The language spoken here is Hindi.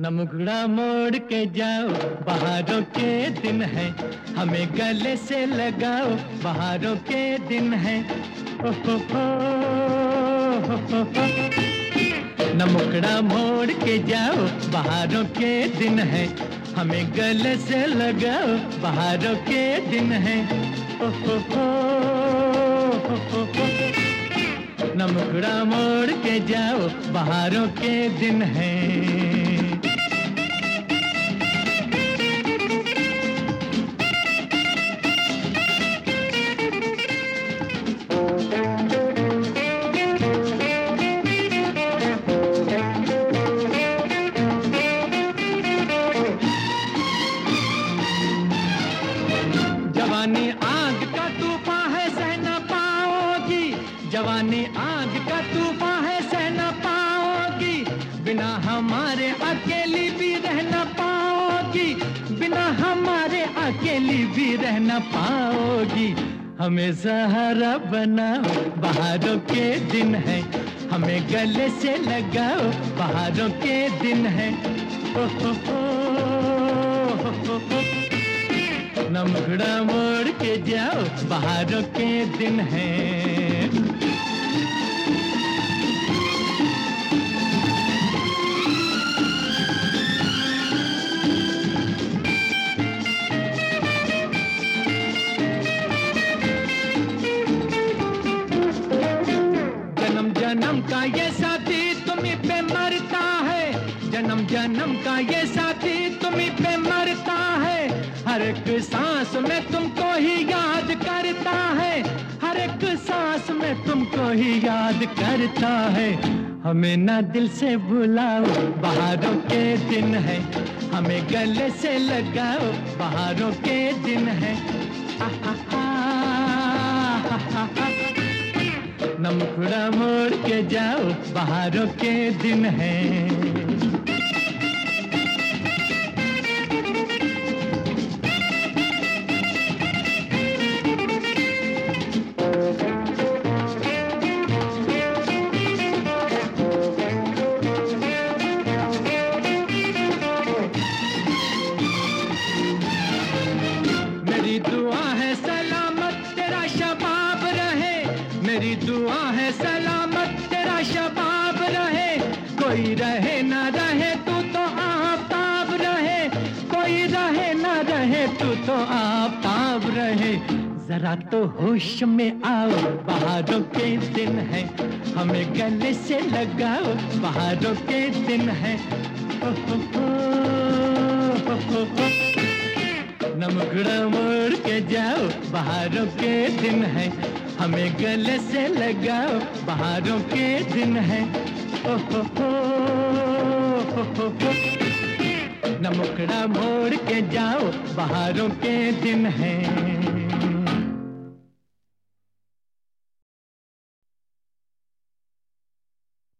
न मुखड़ा मोड़ के जाओ, बहारों के दिन है, हमें गले से लगाओ, बहारों के दिन है। ओ हो न मुखड़ा मोड़ के जाओ, बहारों के दिन है, हमें गले से लगाओ, बहारों के दिन है। ओ हो न मुखड़ा मोड़ के जाओ, बहारों के दिन है। जवानी आग का तूफान है, सह न पाओगी, जवानी आग का तूफान है, सह न पाओगी, बिना हमारे अकेली भी रह न पाओगी, बिना हमारे अकेली भी रह न पाओगी। हमें सहारा बनाओ, बहारों के दिन है, हमें गले से लगाओ, बहारों के दिन है। ओ हो न मुखड़ा मोड़ के जाओ, बहारों के दिन है। जन्म जन्म का ये साथी तुम्हीं पे मरता है, जन्म जन्म का ये साथी तुम्हीं पे मरता है, हर एक सांस में तुमको ही याद करता है, हर एक सांस में तुमको ही याद करता है। हमें ना दिल से बुलाओ, बहारों के दिन है, हमें गले से लगाओ, बहारों के दिन है। न मुखड़ा मोड़ के जाओ, बहारों के दिन है। मेरी दुआ है सलामत तेरा शबाब रहे, मेरी दुआ है सलामत तेरा शबाब रहे, कोई रहे ना रहे तू तो आफताब रहे, कोई रहे ना रहे तू तो आफताब रहे। जरा तो होश में आओ, बहारों के दिन है, हमें गले से लगाओ, बहारों के दिन है। न मुखड़ा मोड़ के जाओ, बहारों के दिन है, हमें गले से लगाओ, बहारों के दिन है। ओ हो न मुखड़ा मोड़ के जाओ, बहारों के दिन है।